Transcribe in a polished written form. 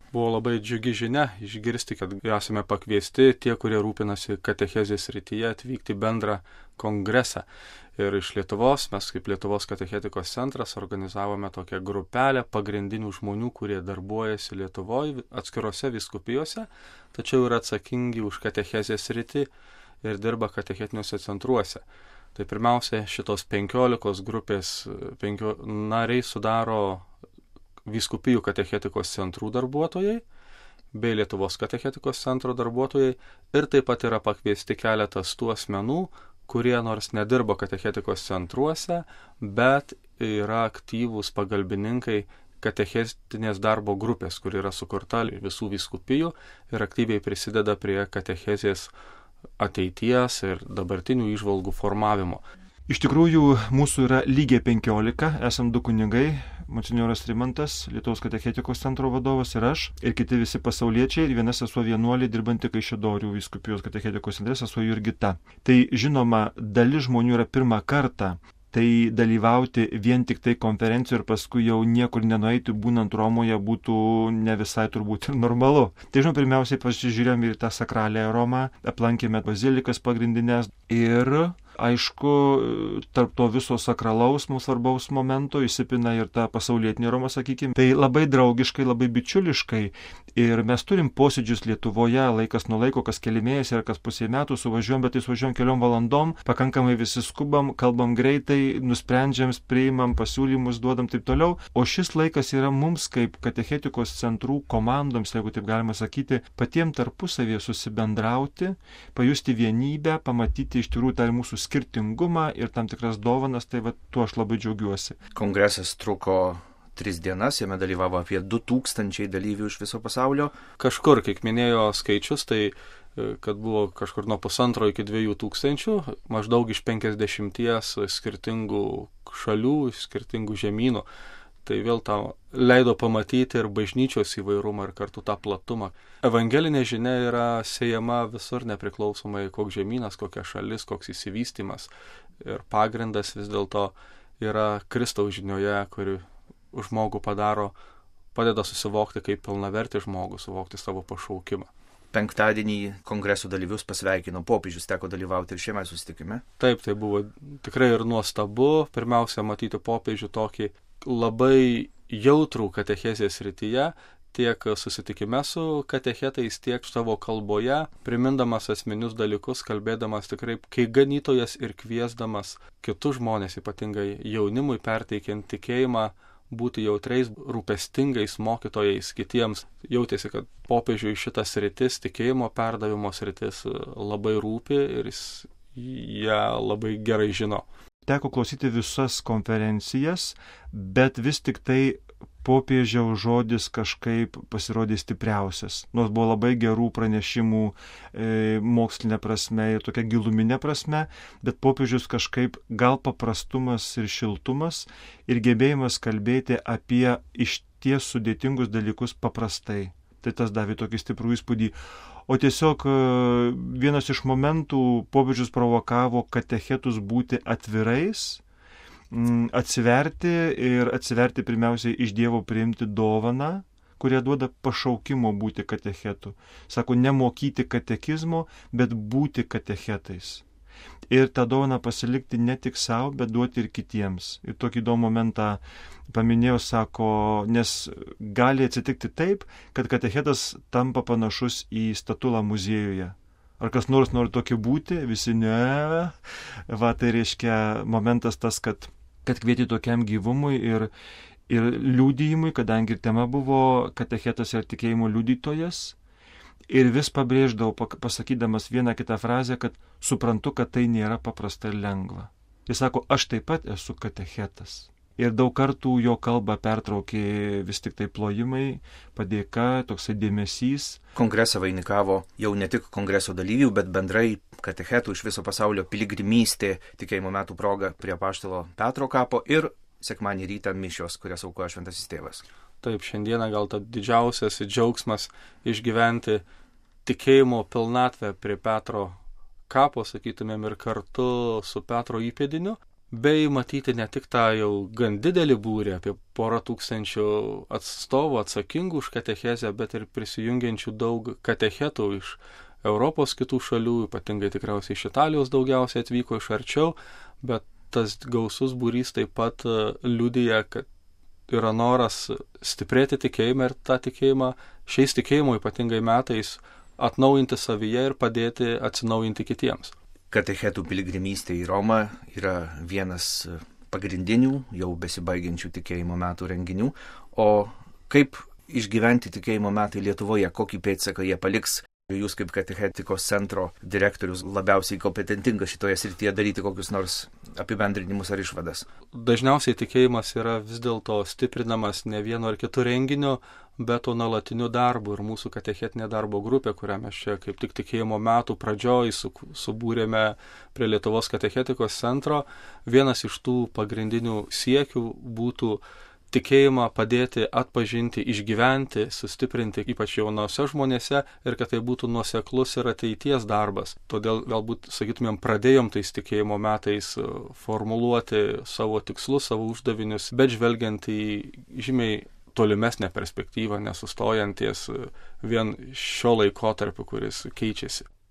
Buvo labai džiugi žinia išgirsti, kad esame pakviesti tie, kurie rūpinasi katechezės srityje, atvykti bendrą kongresą. Ir iš Lietuvos, mes kaip Lietuvos katechetikos centras organizavome tokią grupelę pagrindinių žmonių, kurie darbuojasi Lietuvoje atskirose vyskupijose, tačiau yra atsakingi už katechezės sritį ir dirba katechetiniuose centruose. Tai pirmiausia, šitos 15 grupės nariai sudaro vyskupijų katechetikos centrų darbuotojai bei Lietuvos katechetikos centro darbuotojai ir taip pat yra pakviesti keletas tų asmenų, kurie nors nedirba katechetikos centruose, bet yra aktyvūs pagalbininkai katechetinės darbo grupės, kur yra sukurta visų vyskupijų ir aktyviai prisideda prie katechezės ateities ir dabartinių įžvalgų formavimo. Iš tikrųjų, mūsų yra lygiai 15, esam 2 kunigai, monsinjoras Rimantas, Lietuvos katechetikos centro vadovas ir aš, ir kiti visi pasauliečiai, ir viena sesuo vienuolė dirbanti Kaišiadorių vyskupijos katechetikos centre, sesuo Jurgita. Tai žinoma, dalis žmonių yra pirmą kartą, tai dalyvauti vien tik tai konferencijoje ir paskui jau niekur nenueiti, būnant Romoje, būtų ne visai turbūt ir normalu. Tai žinoma, pirmiausiai pasižiūrėjome ir tą sakralią Romą, aplankėme bazilikas pagrindinės ir aišku, tarp to viso sakralaus mums svarbaus momento įsipina ir ta pasaulietinė Roma, sakykime. Tai labai draugiškai, labai bičiuliškai. Ir mes turim posėdžius Lietuvoje, laikas nuo laiko, kas keli mėnesiai ar kas pusė metų suvažiuojam, bet tai suvažiuojam keliom valandom, pakankamai visi skubam, kalbam greitai, nusprendžiam, priimam pasiūlymus, duodam taip toliau. O šis laikas yra mums kaip katechetikos centrų komandoms, jeigu taip galima sakyti, patiems tarpusavėje susibendrauti, pajusti vienybę, pamatyti iš tikrųjų tą mūsų skirtingumą ir tam tikras dovanas, tai va, tuo aš labai džiaugiuosi. Kongresas truko 3 dienas, jame dalyvavo apie 2000 dalyvių iš viso pasaulio. Kažkur, kiek minėjo skaičius, tai kad buvo kažkur nuo 1,5 iki 2,000, maždaug iš 50 skirtingų šalių, skirtingų žemynų. Tai vėl tą leido pamatyti ir bažnyčios įvairumą ir kartu tą platumą. Evangelinė žinia yra siejama visur nepriklausomai, koks žemynas, kokia šalis, koks įsivystymas. Ir pagrindas vis dėlto yra Kristaus žinioje, kuri žmogų padeda susivokti kaip pilnavertį žmogų, suvokti savo pašaukimą. Penktadienį kongreso dalyvius pasveikino popiežius, teko dalyvauti ir šiame susitikime. Taip, tai buvo tikrai ir nuostabu. Pirmiausia, matyti popiežių tokį labai jautrų katechezės rytyje, tiek susitikime su katechetais, tiek savo kalboje, primindamas esminius dalykus, kalbėdamas tikrai kaip ganytojas ir kviesdamas kitus žmonės, ypatingai jaunimui, perteikiant tikėjimą, būti jautriais, rūpestingais mokytojais kitiems. Jautėsi, kad popiežiui šitas sritis, tikėjimo perdavimo sritis labai rūpi ir jis ją labai gerai žino. Teko klausyti visas konferencijas, bet vis tik tai popiežiaus žodis kažkaip pasirodė stipriausias. Nors buvo labai gerų pranešimų mokslinė prasme ir tokia giluminė prasme, bet popiežius kažkaip gal paprastumas ir šiltumas ir gebėjimas kalbėti apie išties sudėtingus dalykus paprastai. Tai tas davė tokį stiprų įspūdį. O tiesiog vienas iš momentų popiežius provokavo katechetus būti atvirais, atsiverti pirmiausiai iš Dievo priimti dovaną, kurie duoda pašaukimo būti katechetu. Sako, nemokyti katekizmo, bet būti katechetais. Ir tą dovaną pasilikti ne tik savo, bet duoti ir kitiems. Ir tokį įdomų momentą paminėjau, sako, nes gali atsitikti taip, kad katechetas tampa panašus į statulą muziejuje. Ar kas nors nori tokį būti, visi ne. Va, tai reiškia momentas tas, kad kvieti tokiam gyvumui ir liudijimui, kadangi ir tema buvo katechetas ir tikėjimo liudytojas. Ir vis pabrėždavau, pasakydamas vieną kitą frazę, kad suprantu, kad tai nėra paprasta ir lengva. Jis sako, aš taip pat esu katechetas. Ir daug kartų jo kalbą pertraukė vis tik tai plojimai, padėka, toksai dėmesys. Kongresą vainikavo jau ne tik kongreso dalyvių, bet bendrai katechetų iš viso pasaulio piligrimystė tikėjimo metų proga prie apaštalo Petro kapo ir sekmadienį rytą mišios, kurias aukojo Šventasis Tėvas. Taip, šiandieną gal ta didžiausias džiaugsmas išgyventi tikėjimo pilnatvę prie Petro kapo, sakytumėm, ir kartu su Petro įpėdiniu. bei matyti ne tik tą jau gan didelį būrį, apie 1,000 atstovų atsakingų už katechezę, bet ir prisijungiančių daug katechetų iš Europos kitų šalių, ypatingai tikriausiai iš Italijos daugiausiai atvyko iš arčiau, bet tas gausus būrys taip pat liudija, kad yra noras stiprėti tikėjimą ir tą tikėjimą šiais tikėjimo ypatingai metais atnaujinti savyje ir padėti atsinaujinti kitiems. Katechetų piligrimystė į Romą yra vienas pagrindinių, jau besibaigiančių tikėjimo metų renginių. O kaip išgyventi tikėjimo metai Lietuvoje, kokį pėdsaką jie paliks? Jūs kaip katechetikos centro direktorius labiausiai kompetentingas šitoje srityje daryti kokius nors apibendrinimus ar išvadas. Dažniausiai tikėjimas yra vis dėlto stiprinamas ne vieno ar kitų renginio, bet to nuolatiniu darbu. Ir mūsų katechetinė darbo grupė, kurią mes čia kaip tik tikėjimo metų pradžioj subūrėme prie Lietuvos katechetikos centro, vienas iš tų pagrindinių siekių būtų tikėjimą padėti atpažinti, išgyventi, sustiprinti ypač jaunose žmonėse ir kad tai būtų nuoseklus ir ateities darbas. Todėl galbūt, sakytumėm, pradėjom tais tikėjimo metais formuluoti savo tikslus, savo uždavinius, bet žvelgiant į žymiai tolimesnę perspektyvą, nesustojant ties vien šio laikotarpiu, kuris keičiasi.